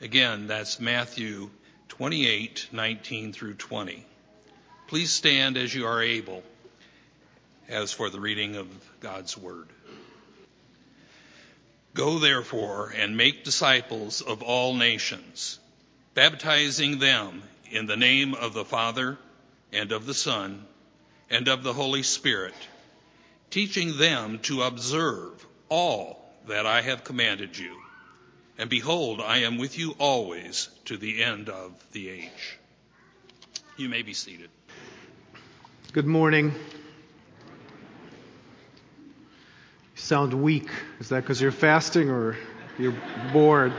Again, that's Matthew 28:19 through 20. Please stand as you are able, as for the reading of God's word. Go therefore and make disciples of all nations, baptizing them in the name of the Father and of the Son and of the Holy Spirit, teaching them to observe all that I have commanded you. And behold, I am with you always to the end of the age. You may be seated. Good morning. You sound weak. Is that because you're fasting or you're bored?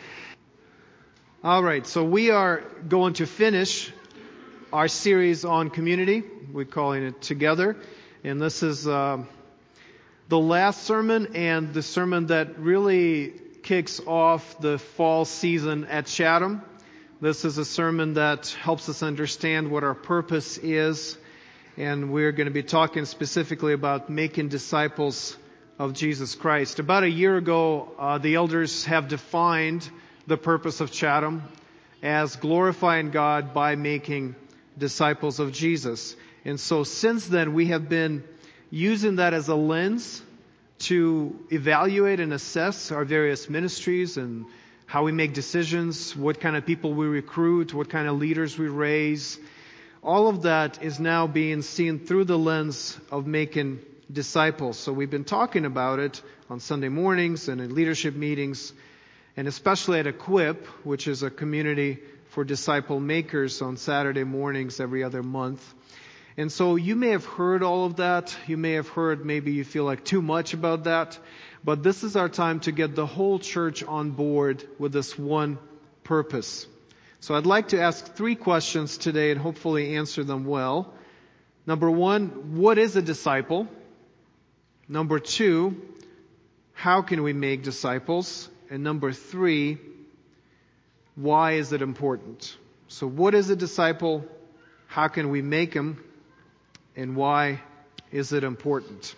All right, so we are going to finish our series on community. We're calling it Together. And this is the last sermon and the sermon that really kicks off the fall season at Chatham. This is a sermon that helps us understand what our purpose is. And we're going to be talking specifically about making disciples of Jesus Christ. About a year ago, the elders have defined the purpose of Chatham as glorifying God by making disciples of Jesus. And so since then, we have been using that as a lens to evaluate and assess our various ministries and how we make decisions, what kind of people we recruit, what kind of leaders we raise. All of that is now being seen through the lens of making disciples. So we've been talking about it on Sunday mornings and in leadership meetings, and especially at Equip, which is a community for disciple makers, on Saturday mornings every other month. And so you may have heard all of that. You may have heard, maybe you feel like too much about that. But this is our time to get the whole church on board with this one purpose. So I'd like to ask 3 questions today and hopefully answer them well. Number 1, what is a disciple? Number 2, how can we make disciples? And number 3, why is it important? So what is a disciple? How can we make them? And why is it important?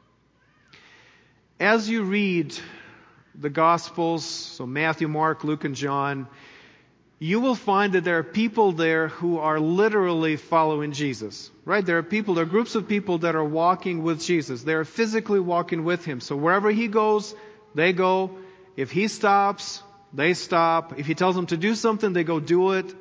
As you read the Gospels, so Matthew, Mark, Luke, and John, you will find that there are people there who are literally following Jesus, right? There are groups of people that are walking with Jesus. They are physically walking with Him. So wherever He goes, they go. If He stops, they stop. If He tells them to do something, they go do it.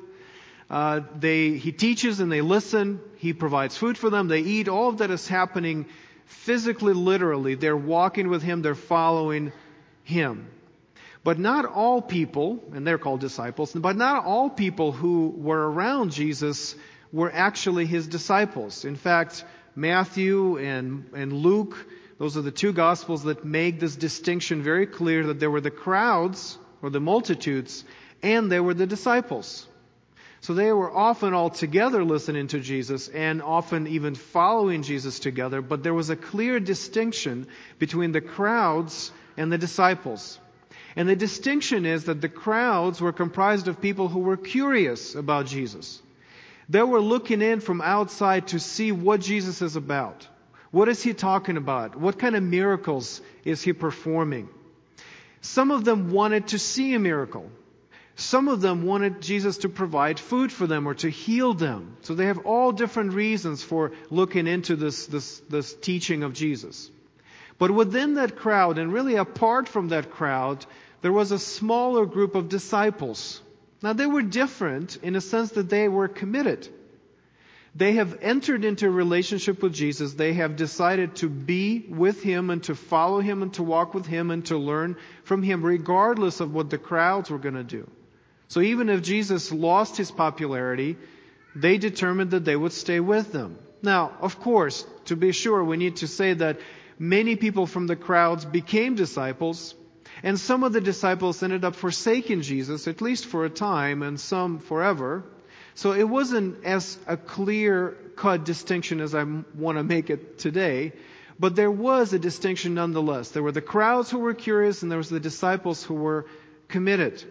He teaches and they listen. He provides food for them. They eat. All of that is happening physically, literally. They're walking with Him. They're following Him. But not all people, and they're called disciples, but not all people who were around Jesus were actually His disciples. In fact, Matthew and Luke, those are the 2 Gospels that make this distinction very clear, that there were the crowds, or the multitudes, and there were the disciples. So they were often all together listening to Jesus and often even following Jesus together, but there was a clear distinction between the crowds and the disciples. And the distinction is that the crowds were comprised of people who were curious about Jesus. They were looking in from outside to see what Jesus is about. What is He talking about? What kind of miracles is He performing? Some of them wanted to see a miracle. Some of them wanted Jesus to provide food for them or to heal them. So they have all different reasons for looking into this teaching of Jesus. But within that crowd, and really apart from that crowd, there was a smaller group of disciples. Now they were different in a sense that they were committed. They have entered into a relationship with Jesus. They have decided to be with Him and to follow Him and to walk with Him and to learn from Him regardless of what the crowds were going to do. So even if Jesus lost His popularity, they determined that they would stay with them. Now, of course, to be sure, we need to say that many people from the crowds became disciples, and some of the disciples ended up forsaking Jesus, at least for a time, and some forever. So it wasn't as a clear-cut distinction as I want to make it today, but there was a distinction nonetheless. There were the crowds who were curious, and there was the disciples who were committed.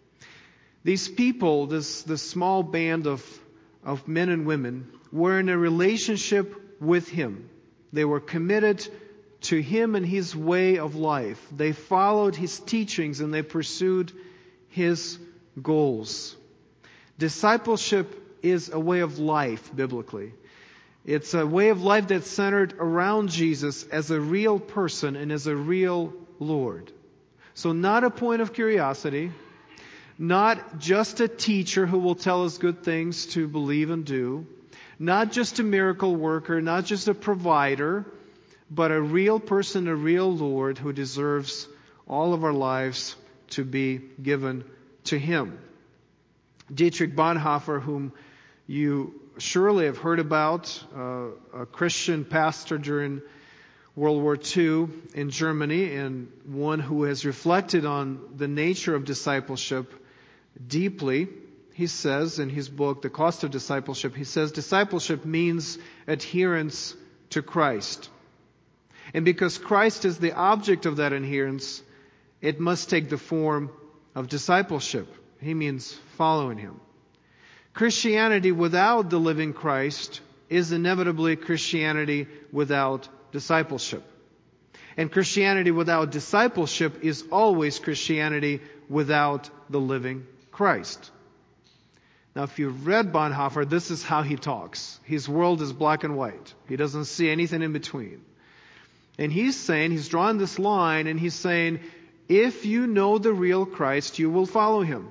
These people, this small band of men and women, were in a relationship with Him. They were committed to Him and His way of life. They followed His teachings and they pursued His goals. Discipleship is a way of life, biblically. It's a way of life that's centered around Jesus as a real person and as a real Lord. So not a point of curiosity, not just a teacher who will tell us good things to believe and do, not just a miracle worker, not just a provider, but a real person, a real Lord who deserves all of our lives to be given to Him. Dietrich Bonhoeffer, whom you surely have heard about, a Christian pastor during World War II in Germany, and one who has reflected on the nature of discipleship deeply. He says in his book, The Cost of Discipleship, he says, discipleship means adherence to Christ. And because Christ is the object of that adherence, it must take the form of discipleship. He means following Him. Christianity without the living Christ is inevitably Christianity without discipleship. And Christianity without discipleship is always Christianity without the living Christ. Now, if you've read Bonhoeffer, this is how he talks. His world is black and white. He doesn't see anything in between. And he's saying, he's drawing this line, and he's saying, if you know the real Christ, you will follow Him.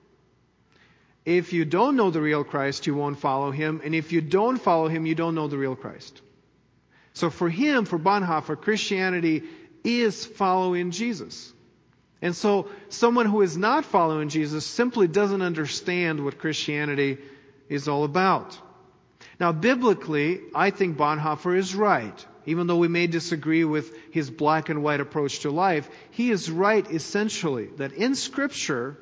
If you don't know the real Christ, you won't follow Him. And if you don't follow Him, you don't know the real Christ. So for him, for Bonhoeffer, Christianity is following Jesus. And so someone who is not following Jesus simply doesn't understand what Christianity is all about. Now, biblically, I think Bonhoeffer is right. Even though we may disagree with his black and white approach to life, he is right essentially that in Scripture,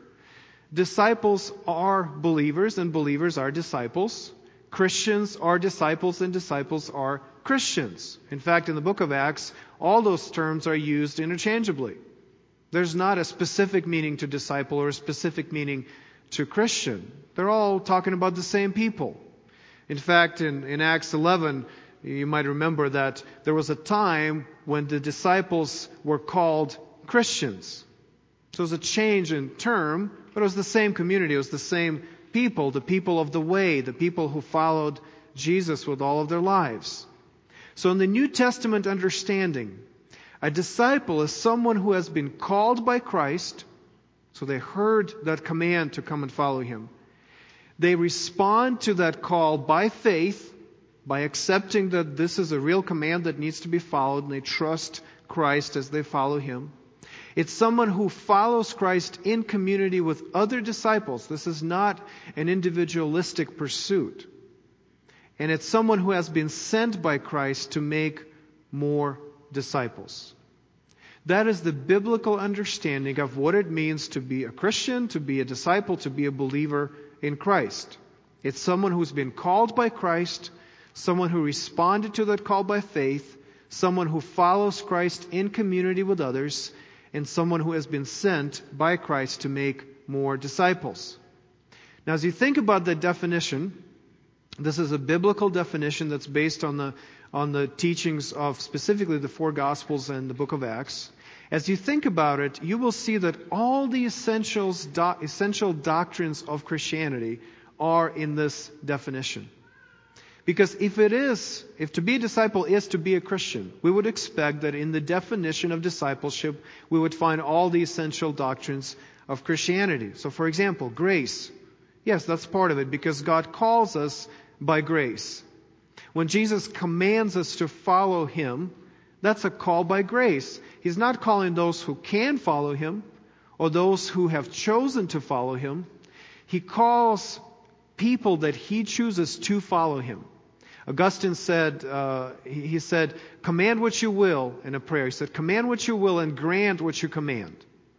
disciples are believers and believers are disciples. Christians are disciples and disciples are Christians. In fact, in the book of Acts, all those terms are used interchangeably. There's not a specific meaning to disciple or a specific meaning to Christian. They're all talking about the same people. In fact, in Acts 11, you might remember that there was a time when the disciples were called Christians. So it was a change in term, but it was the same community. It was the same people, the people of the way, the people who followed Jesus with all of their lives. So in the New Testament understanding, a disciple is someone who has been called by Christ. So they heard that command to come and follow Him. They respond to that call by faith, by accepting that this is a real command that needs to be followed, and they trust Christ as they follow Him. It's someone who follows Christ in community with other disciples. This is not an individualistic pursuit. And it's someone who has been sent by Christ to make more disciples. That is the biblical understanding of what it means to be a Christian, to be a disciple, to be a believer in Christ. It's someone who's been called by Christ, someone who responded to that call by faith, someone who follows Christ in community with others, and someone who has been sent by Christ to make more disciples. Now, as you think about the definition, this is a biblical definition that's based on the teachings of specifically the four Gospels and the book of Acts. As you think about it, you will see that all the essential doctrines of Christianity are in this definition. Because if to be a disciple is to be a Christian, we would expect that in the definition of discipleship, we would find all the essential doctrines of Christianity. So for example, grace. Yes, that's part of it because God calls us by grace. When Jesus commands us to follow Him, that's a call by grace. He's not calling those who can follow Him or those who have chosen to follow Him. He calls people that He chooses to follow Him. Augustine said, he said, command what you will in a prayer. He said, command what you will and grant what you command.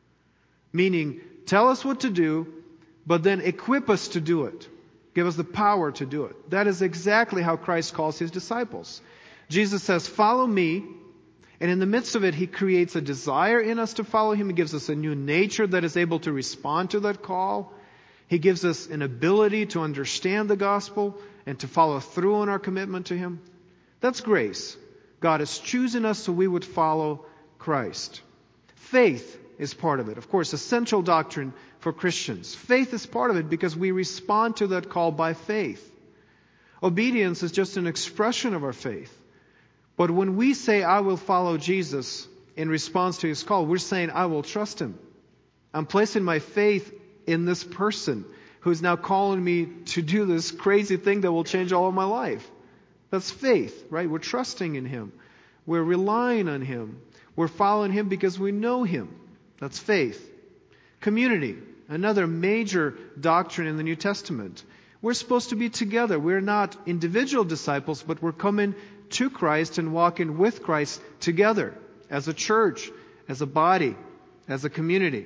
Meaning, tell us what to do, but then equip us to do it. Give us the power to do it. That is exactly how Christ calls His disciples. Jesus says, follow me. And in the midst of it, He creates a desire in us to follow Him. He gives us a new nature that is able to respond to that call. He gives us an ability to understand the gospel and to follow through on our commitment to Him. That's grace. God has chosen us so we would follow Christ. Faith. is part of it. Of course, essential doctrine for Christians. Faith is part of it because we respond to that call by faith. Obedience is just an expression of our faith. But when we say, I will follow Jesus in response to His call, we're saying, I will trust Him. I'm placing my faith in this person who's now calling me to do this crazy thing that will change all of my life. That's faith, right? We're trusting in Him. We're relying on Him. We're following Him because we know Him. That's faith. Community, another major doctrine in the New Testament. We're supposed to be together. We're not individual disciples, but we're coming to Christ and walking with Christ together as a church, as a body, as a community.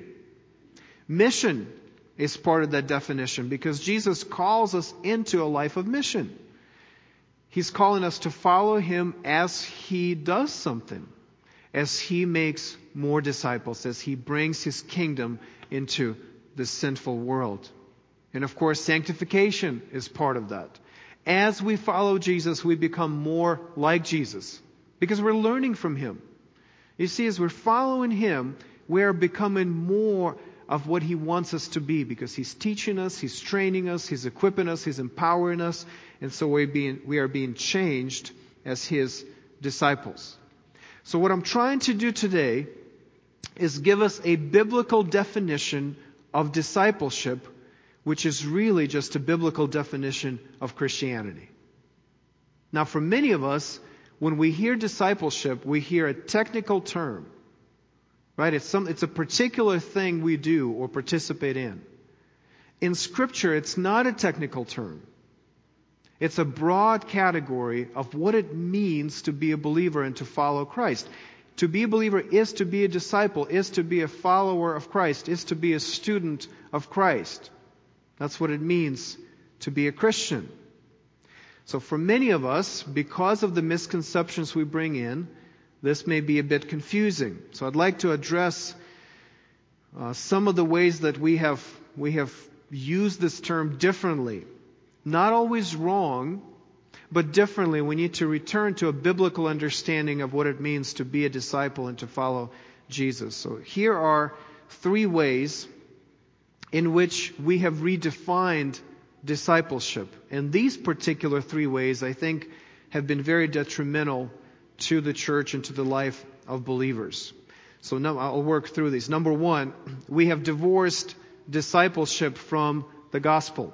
Mission is part of that definition because Jesus calls us into a life of mission. He's calling us to follow Him as He does something, as He makes more disciples, as He brings His kingdom into the sinful world. And of course, sanctification is part of that. As we follow Jesus, we become more like Jesus because we're learning from Him. You see, as we're following Him, we're becoming more of what He wants us to be because He's teaching us, He's training us, He's equipping us, He's empowering us, and so we are being changed as His disciples. So what I'm trying to do today is give us a biblical definition of discipleship, which is really just a biblical definition of Christianity. Now, for many of us, when we hear discipleship, we hear a technical term. Right? It's a particular thing we do or participate in. In Scripture, it's not a technical term. It's a broad category of what it means to be a believer and to follow Christ. To be a believer is to be a disciple, is to be a follower of Christ, is to be a student of Christ. That's what it means to be a Christian. So for many of us, because of the misconceptions we bring in, this may be a bit confusing. So I'd like to address some of the ways that we have used this term differently. Not always wrong, but differently. We need to return to a biblical understanding of what it means to be a disciple and to follow Jesus. So here are 3 ways in which we have redefined discipleship. And these particular 3 ways, I think, have been very detrimental to the church and to the life of believers. So now I'll work through these. Number 1, we have divorced discipleship from the gospel.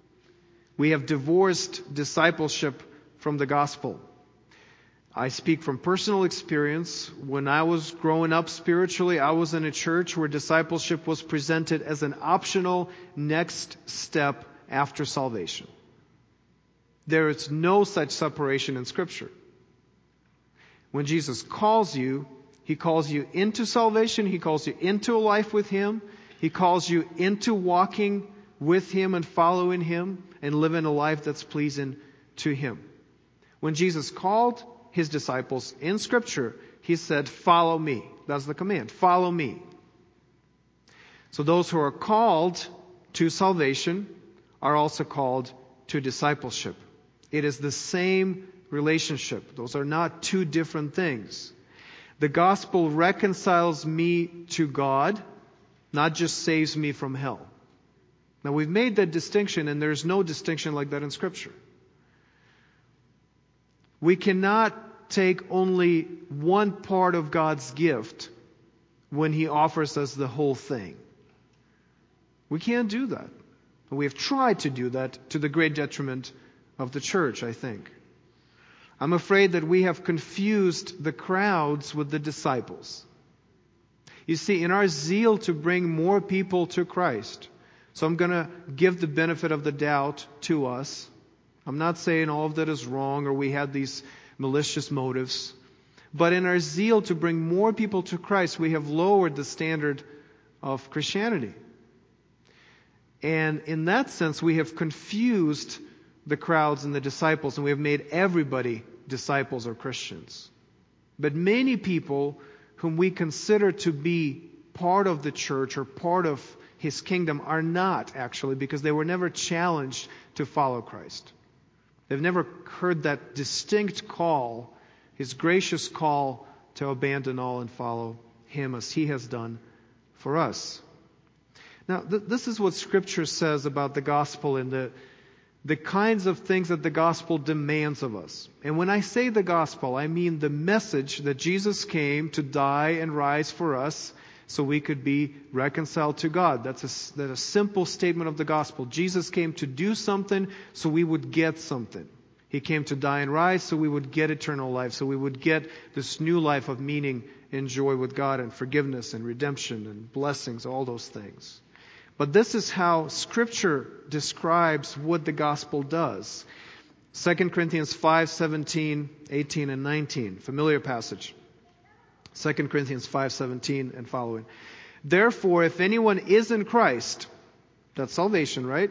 We have divorced discipleship from the gospel. I speak from personal experience. When I was growing up spiritually, I was in a church where discipleship was presented as an optional next step after salvation. There is no such separation in Scripture. When Jesus calls you, He calls you into salvation. He calls you into a life with Him. He calls you into walking with Him and following Him and living a life that's pleasing to Him. When Jesus called His disciples in Scripture, He said, follow me. That's the command. Follow me. So those who are called to salvation are also called to discipleship. It is the same relationship. Those are not 2 different things. The gospel reconciles me to God, not just saves me from hell. Now we've made that distinction, and there's no distinction like that in Scripture. We cannot take only one part of God's gift when He offers us the whole thing. We can't do that. We have tried to do that to the great detriment of the church, I think. I'm afraid that we have confused the crowds with the disciples. You see, in our zeal to bring more people to Christ, so I'm going to give the benefit of the doubt to us. I'm not saying all of that is wrong or we had these malicious motives. But in our zeal to bring more people to Christ, we have lowered the standard of Christianity. And in that sense, we have confused the crowds and the disciples, and we have made everybody disciples or Christians. But many people whom we consider to be part of the church or part of His kingdom are not actually, because they were never challenged to follow Christ. They've never heard that distinct call, His gracious call to abandon all and follow Him as He has done for us. Now, this is what Scripture says about the gospel and the kinds of things that the gospel demands of us. And when I say the gospel, I mean the message that Jesus came to die and rise for us so we could be reconciled to God. That's a simple statement of the gospel. Jesus came to do something so we would get something. He came to die and rise so we would get eternal life, so we would get this new life of meaning and joy with God and forgiveness and redemption and blessings, all those things. But this is how Scripture describes what the gospel does. 2 Corinthians 5:17, 18, and 19. Familiar passage. 2 Corinthians 5:17 and following. Therefore, if anyone is in Christ, that's salvation, right?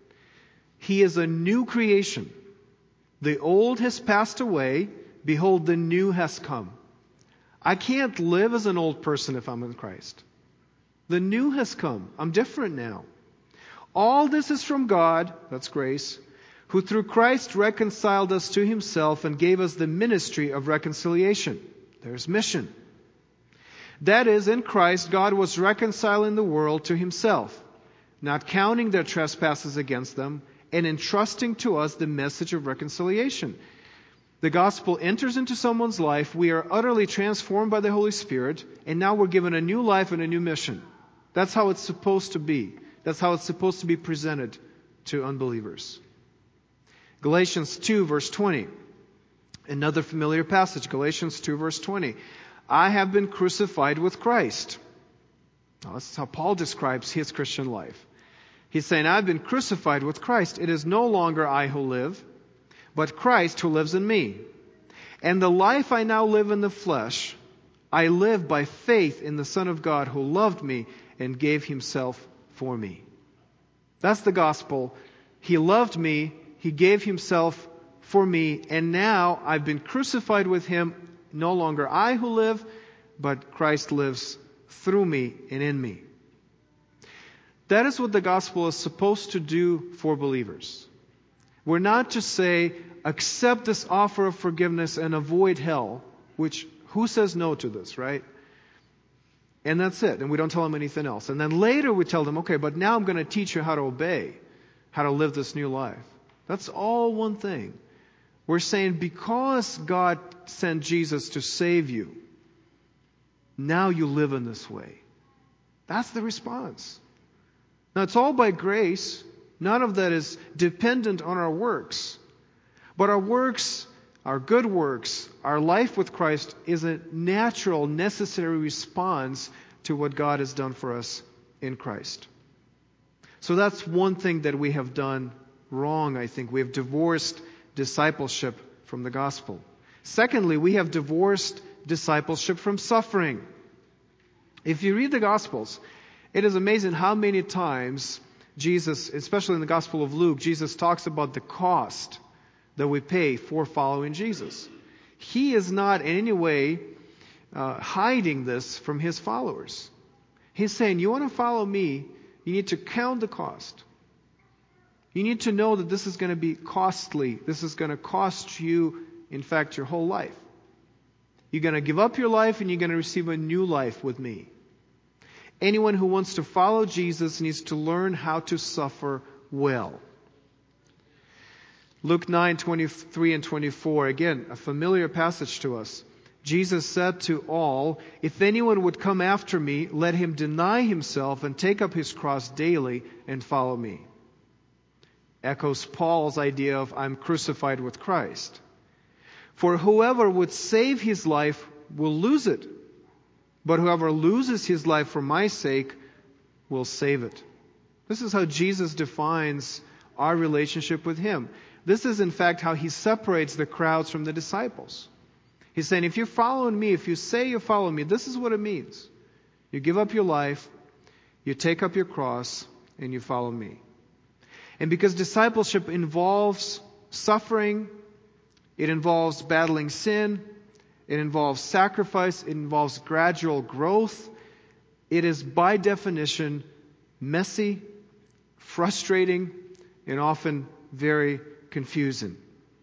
He is a new creation. The old has passed away. Behold, the new has come. I can't live as an old person if I'm in Christ. The new has come. I'm different now. All this is from God, that's grace, who through Christ reconciled us to Himself and gave us the ministry of reconciliation. There's mission. That is, in Christ, God was reconciling the world to Himself, not counting their trespasses against them, and entrusting to us the message of reconciliation. The gospel enters into someone's life, we are utterly transformed by the Holy Spirit, and now we're given a new life and a new mission. That's how it's supposed to be. That's how it's supposed to be presented to unbelievers. Galatians 2, verse 20. Another familiar passage, Galatians 2, verse 20. I have been crucified with Christ. Now, this is how Paul describes his Christian life. He's saying, I've been crucified with Christ. It is no longer I who live, but Christ who lives in me. And the life I now live in the flesh, I live by faith in the Son of God who loved me and gave Himself for me. That's the gospel. He loved me, He gave Himself for me, and now I've been crucified with Him. No longer I who live, but Christ lives through me and in me. That is what the gospel is supposed to do for believers. We're not to say, accept this offer of forgiveness and avoid hell, which, who says no to this, right? And that's it. And we don't tell them anything else. And then later we tell them, okay, but now I'm going to teach you how to obey, how to live this new life. That's all one thing. We're saying because God sent Jesus to save you, now you live in this way. That's the response. Now it's all by grace. None of that is dependent on our works. But our works, our good works, our life with Christ is a natural, necessary response to what God has done for us in Christ. So that's one thing that we have done wrong, I think. We have divorced discipleship from the gospel. Secondly, we have divorced discipleship from suffering. If you read the Gospels, it is amazing how many times Jesus, especially in the Gospel of Luke, Jesus talks about the cost that we pay for following Jesus. He is not in any way hiding this from His followers. He's saying, you want to follow me, you need to count the cost. You need to know that this is going to be costly. This is going to cost you, in fact, your whole life. You're going to give up your life and you're going to receive a new life with me. Anyone who wants to follow Jesus needs to learn how to suffer well. Luke 9:23 and 24, again, a familiar passage to us. Jesus said to all, if anyone would come after me, let him deny himself and take up his cross daily and follow me. Echoes Paul's idea of I'm crucified with Christ. For whoever would save his life will lose it. But whoever loses his life for my sake will save it. This is how Jesus defines our relationship with Him. This is in fact how He separates the crowds from the disciples. He's saying, if you're following me, if you say you follow me, this is what it means. You give up your life, you take up your cross, and you follow me. And because discipleship involves suffering, it involves battling sin, it involves sacrifice, it involves gradual growth, it is by definition messy, frustrating, and often very confusing.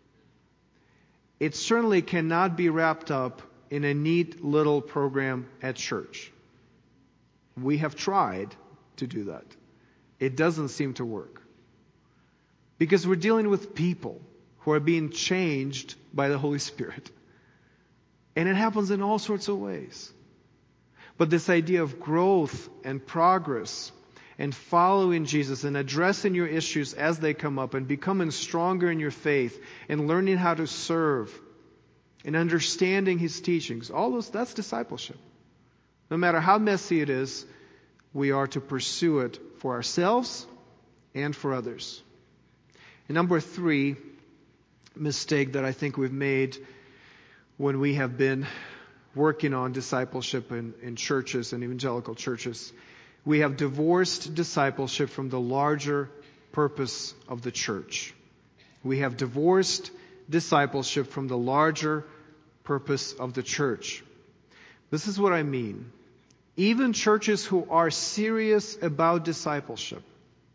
It certainly cannot be wrapped up in a neat little program at church. We have tried to do that. It doesn't seem to work. Because we're dealing with people who are being changed by the Holy Spirit. And it happens in all sorts of ways. But this idea of growth and progress and following Jesus and addressing your issues as they come up and becoming stronger in your faith and learning how to serve and understanding His teachings, all those, that's discipleship. No matter how messy it is, we are to pursue it for ourselves and for others. And number 3 mistake that I think we've made when we have been working on discipleship in churches and evangelical churches, we have divorced discipleship from the larger purpose of the church. We have divorced discipleship from the larger purpose of the church. This is what I mean. Even churches who are serious about discipleship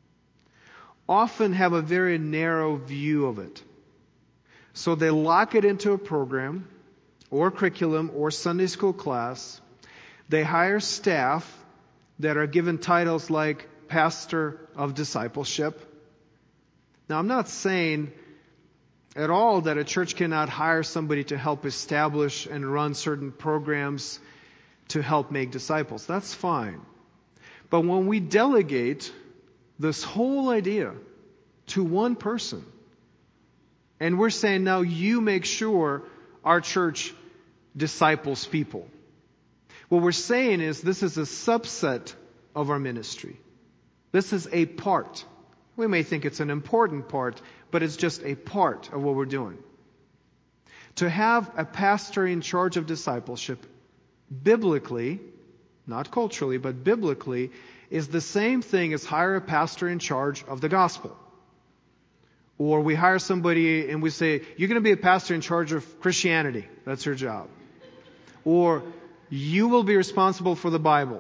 often have a very narrow view of it. So they lock it into a program or curriculum or Sunday school class. They hire staff that are given titles like pastor of discipleship. Now, I'm not saying at all that a church cannot hire somebody to help establish and run certain programs to help make disciples. That's fine. But when we delegate this whole idea to one person, and we're saying, now you make sure our church disciples people. What we're saying is this is a subset of our ministry. This is a part. We may think it's an important part, but it's just a part of what we're doing. To have a pastor in charge of discipleship, biblically, not culturally, but biblically, is the same thing as hire a pastor in charge of the gospel. Or we hire somebody and we say, you're going to be a pastor in charge of Christianity. That's your job. Or you will be responsible for the Bible.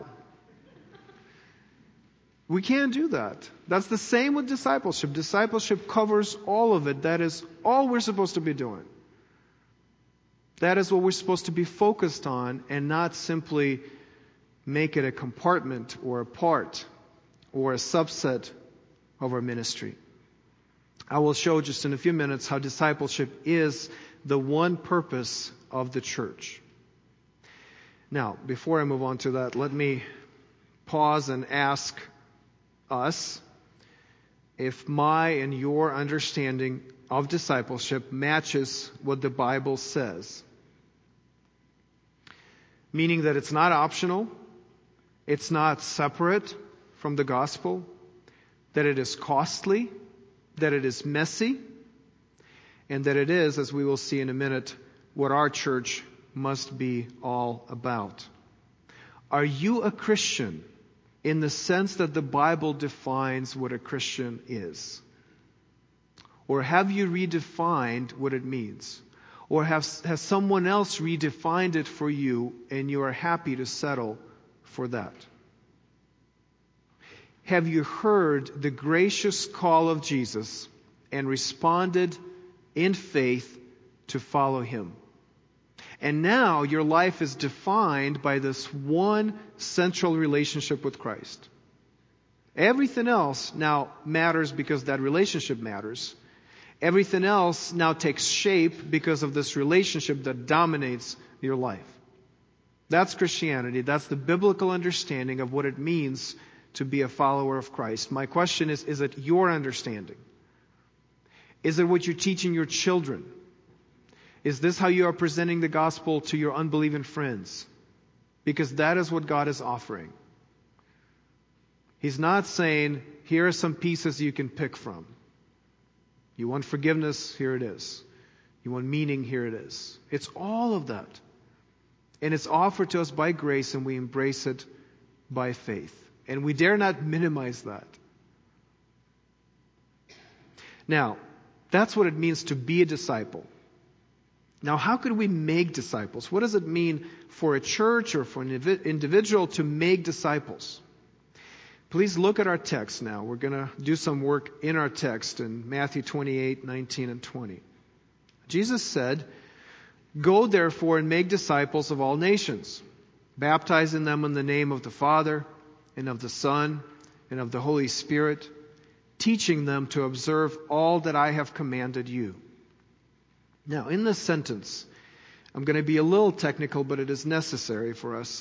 We can't do that. That's the same with discipleship. Discipleship covers all of it. That is all we're supposed to be doing. That is what we're supposed to be focused on, and not simply make it a compartment or a part or a subset of our ministry. I will show just in a few minutes how discipleship is the one purpose of the church. Now, before I move on to that, let me pause and ask us if my and your understanding of discipleship matches what the Bible says. Meaning that it's not optional, it's not separate from the gospel, that it is costly, that it is messy, and that it is, as we will see in a minute, what our church must be all about. Are you a Christian in the sense that the Bible defines what a Christian is? Or have you redefined what it means? Or has someone else redefined it for you and you are happy to settle for that? Have you heard the gracious call of Jesus and responded in faith to follow Him? And now your life is defined by this one central relationship with Christ. Everything else now matters because that relationship matters. Everything else now takes shape because of this relationship that dominates your life. That's Christianity. That's the biblical understanding of what it means to be a follower of Christ. My question is it your understanding? Is it what you're teaching your children? Is this how you are presenting the gospel to your unbelieving friends? Because that is what God is offering. He's not saying, here are some pieces you can pick from. You want forgiveness? Here it is. You want meaning? Here it is. It's all of that. And it's offered to us by grace, and we embrace it by faith. And we dare not minimize that. Now, that's what it means to be a disciple. Now, how could we make disciples? What does it mean for a church or for an individual to make disciples? Please look at our text now. We're going to do some work in our text in Matthew 28, 19, and 20. Jesus said, "Go therefore and make disciples of all nations, baptizing them in the name of the Father and of the Son, and of the Holy Spirit, teaching them to observe all that I have commanded you. Now, in this sentence, I'm going to be a little technical, but it is necessary for us.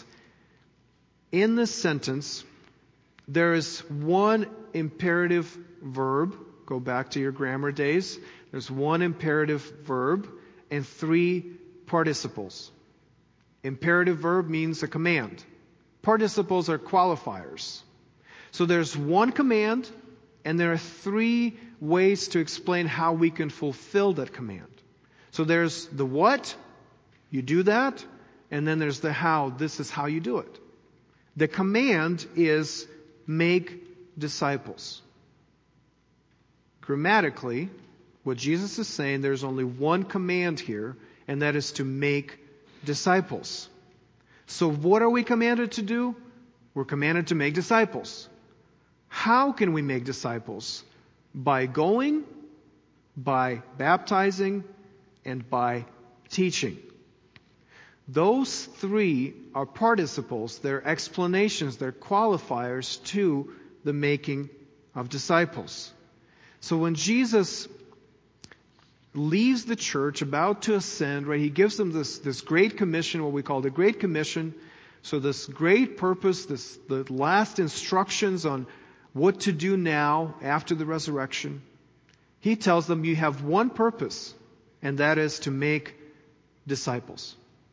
In this sentence, there is one imperative verb. Go back to your grammar days. There's one imperative verb and 3 participles. Imperative verb means a command. Participles are qualifiers. So there's one command, and there are 3 ways to explain how we can fulfill that command. So there's the what, you do that, and then there's the how, this is how you do it. The command is make disciples. Grammatically, what Jesus is saying, there's only one command here, and that is to make disciples. So what are we commanded to do? We're commanded to make disciples. How can we make disciples? By going, by baptizing, and by teaching. Those 3 are participles, they're explanations, they're qualifiers to the making of disciples. So when Jesus leaves the church about to ascend, right, he gives them this great commission, what we call the Great Commission. So this great purpose, the last instructions on what to do now after the resurrection. He tells them you have one purpose, and that is to make disciples.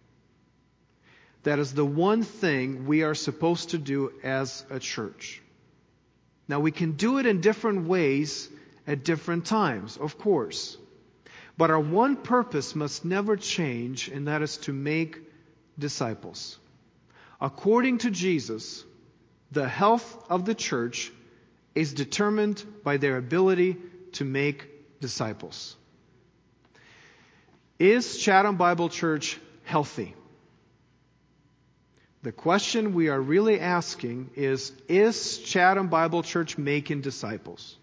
That is the one thing we are supposed to do as a church. Now we can do it in different ways at different times, of course. But our one purpose must never change, and that is to make disciples. According to Jesus, the health of the church is determined by their ability to make disciples. Is Chatham Bible Church healthy? The question we are really asking is Chatham Bible Church making disciples?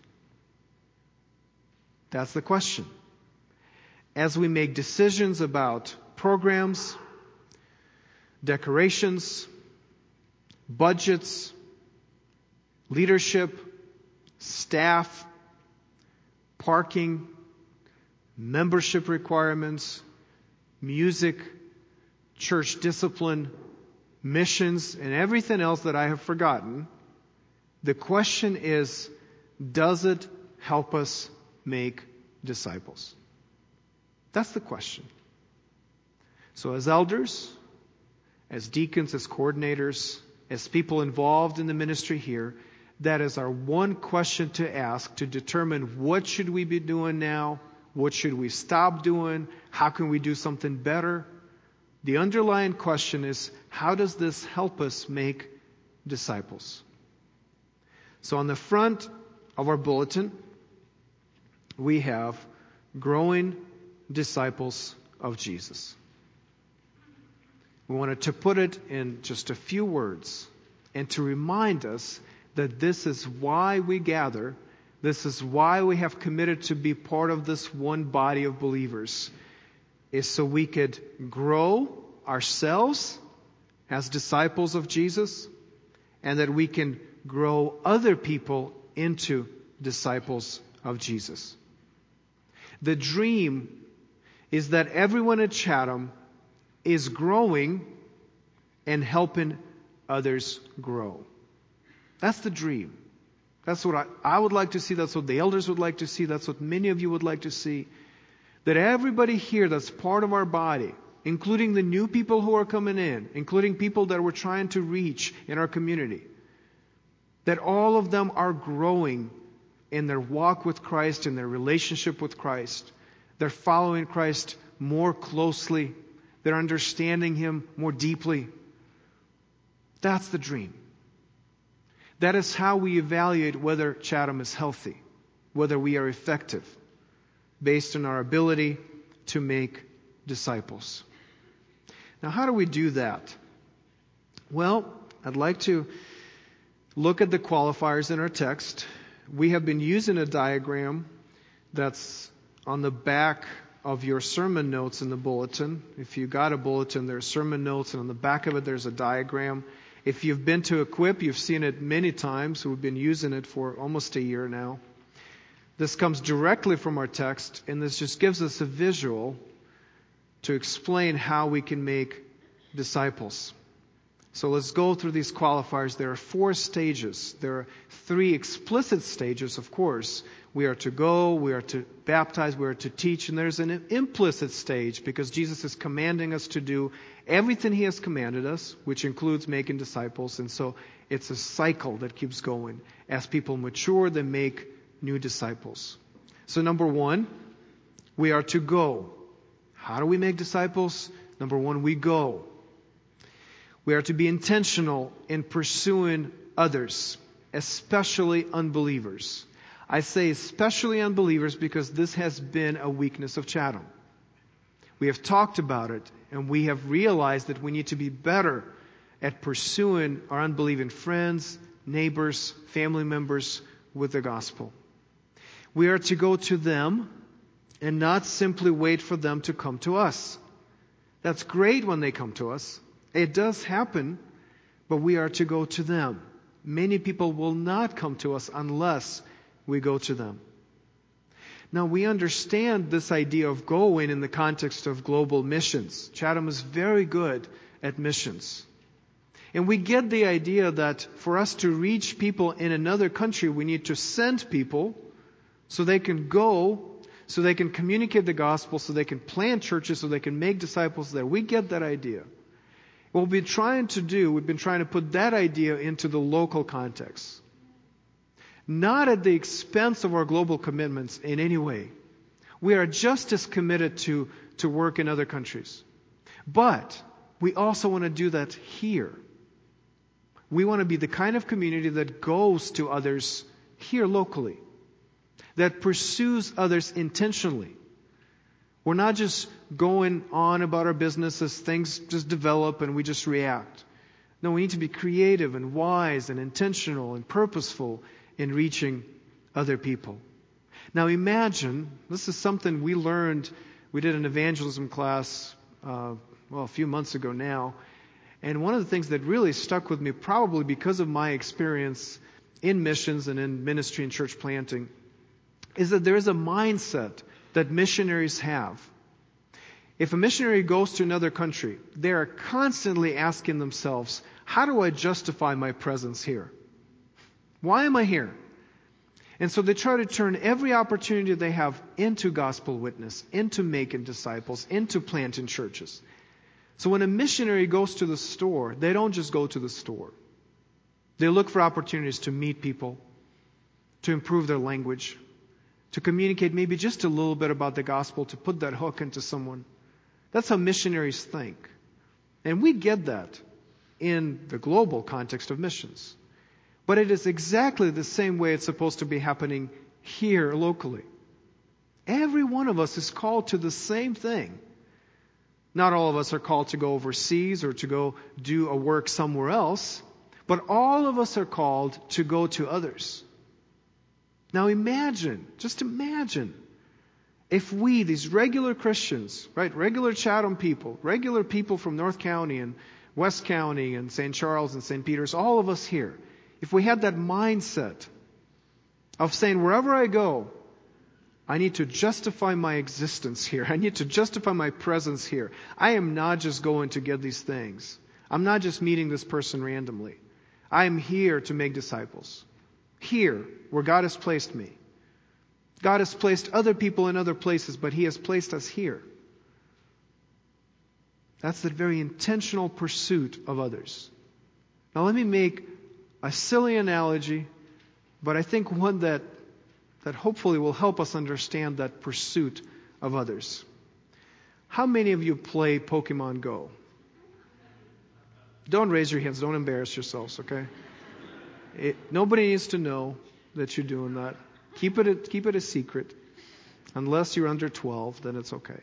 That's the question. As we make decisions about programs, decorations, budgets, leadership, staff, parking, membership requirements, music, church discipline, missions, and everything else that I have forgotten, the question is, does it help us make disciples? That's the question. So as elders, as deacons, as coordinators, as people involved in the ministry here, that is our one question to ask to determine what should we be doing now, what should we stop doing, how can we do something better. The underlying question is, how does this help us make disciples? So on the front of our bulletin, we have growing disciples of Jesus. We wanted to put it in just a few words and to remind us that this is why we gather. This is why we have committed to be part of this one body of believers, is so we could grow ourselves as disciples of Jesus, and that we can grow other people into disciples of Jesus. The dream is that everyone at Chatham is growing and helping others grow. That's the dream. That's what I would like to see. That's what the elders would like to see. That's what many of you would like to see. That everybody here that's part of our body, including the new people who are coming in, including people that we're trying to reach in our community, that all of them are growing in their walk with Christ, in their relationship with Christ. They're following Christ more closely. They're understanding Him more deeply. That's the dream. That is how we evaluate whether Chatham is healthy, whether we are effective, based on our ability to make disciples. Now, how do we do that? Well, I'd like to look at the qualifiers in our text. We have been using a diagram that's on the back of your sermon notes in the bulletin. If you got a bulletin, there's sermon notes, and on the back of it there's a diagram. If you've been to Equip, you've seen it many times. We've been using it for almost a year now. This comes directly from our text, and this just gives us a visual to explain how we can make disciples. So let's go through these qualifiers. There are 4 stages. There are 3 explicit stages, of course. We are to go, we are to baptize, we are to teach, and there's an implicit stage because Jesus is commanding us to do everything He has commanded us, which includes making disciples. And so it's a cycle that keeps going. As people mature, they make new disciples. So number 1, we are to go. How do we make disciples? Number 1, we go. We are to be intentional in pursuing others, especially unbelievers. I say especially unbelievers because this has been a weakness of Chatham. We have talked about it, and we have realized that we need to be better at pursuing our unbelieving friends, neighbors, family members with the gospel. We are to go to them and not simply wait for them to come to us. That's great when they come to us. It does happen, but we are to go to them. Many people will not come to us unless we go to them. Now, we understand this idea of going in the context of global missions. Chatham is very good at missions. And we get the idea that for us to reach people in another country, we need to send people so they can go, so they can communicate the gospel, so they can plant churches, so they can make disciples there. We get that idea. What we've been trying to put that idea into the local context. Not at the expense of our global commitments in any way. We are just as committed to work in other countries. But we also want to do that here. We want to be the kind of community that goes to others here locally. That pursues others intentionally. We're not just going on about our business as things just develop and we just react. No, we need to be creative and wise and intentional and purposeful in reaching other people. Now imagine, this is something we learned, we did an evangelism class, a few months ago now. And one of the things that really stuck with me, probably because of my experience in missions and in ministry and church planting, is that there is a mindset that missionaries have. If a missionary goes to another country, they are constantly asking themselves, how do I justify my presence here? Why am I here? And so they try to turn every opportunity they have into gospel witness, into making disciples, into planting churches. So when a missionary goes to the store, they don't just go to the store. They look for opportunities to meet people, to improve their language, to communicate maybe just a little bit about the gospel, to put that hook into someone. That's how missionaries think. And we get that in the global context of missions. But it is exactly the same way it's supposed to be happening here locally. Every one of us is called to the same thing. Not all of us are called to go overseas or to go do a work somewhere else, but all of us are called to go to others. Now just imagine, if we, these regular Christians, right, regular Chatham people, regular people from North County and West County and St. Charles and St. Peter's, all of us here, if we had that mindset of saying, wherever I go, I need to justify my existence here. I need to justify my presence here. I am not just going to get these things. I'm not just meeting this person randomly. I am here to make disciples. Here, where God has placed me. God has placed other people in other places, but He has placed us here. That's the very intentional pursuit of others. Now let me make a silly analogy, but I think one that hopefully will help us understand that pursuit of others. How many of you play Pokemon Go? Don't raise your hands. Don't embarrass yourselves, okay? Nobody needs to know that you're doing that. Keep it a secret. Unless you're under 12, then it's okay.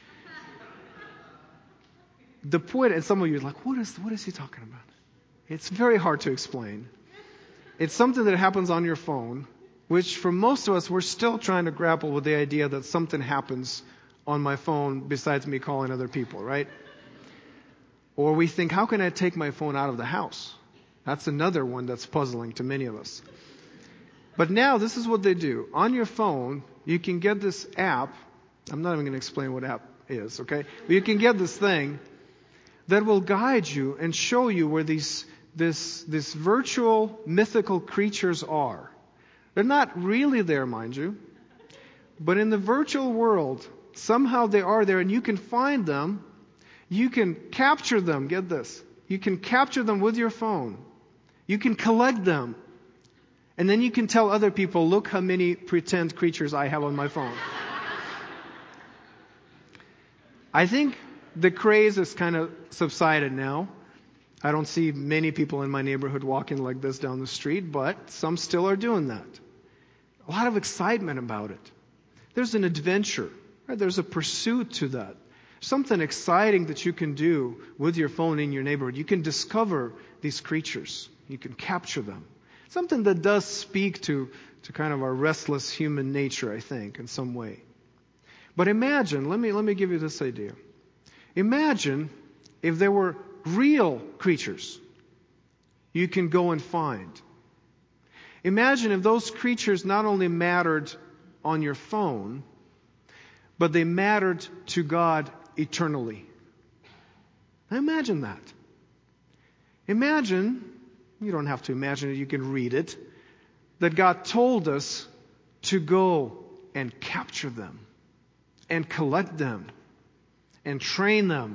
The point, and some of you are like, what is he talking about? It's very hard to explain. It's something that happens on your phone, which for most of us, we're still trying to grapple with the idea that something happens on my phone besides me calling other people, right? Or we think, how can I take my phone out of the house? That's another one that's puzzling to many of us. But now this is what they do. On your phone, you can get this app. I'm not even going to explain what app is, okay? But you can get this thing that will guide you and show you where these virtual mythical creatures are. They're not really there, mind you. But in the virtual world, somehow they are there, and you can find them. You can capture them. Get this. You can capture them with your phone. You can collect them. And then you can tell other people, look how many pretend creatures I have on my phone. I think the craze has kind of subsided now. I don't see many people in my neighborhood walking like this down the street, but some still are doing that. A lot of excitement about it. There's an adventure. Right? There's a pursuit to that. Something exciting that you can do with your phone in your neighborhood. You can discover these creatures. You can capture them. Something that does speak to kind of our restless human nature, I think, in some way. But imagine, let me give you this idea. Imagine if there were real creatures you can go and find. Imagine if those creatures not only mattered on your phone, but they mattered to God eternally. Now imagine that. Imagine, you don't have to imagine it, you can read it, that God told us to go and capture them and collect them and train them.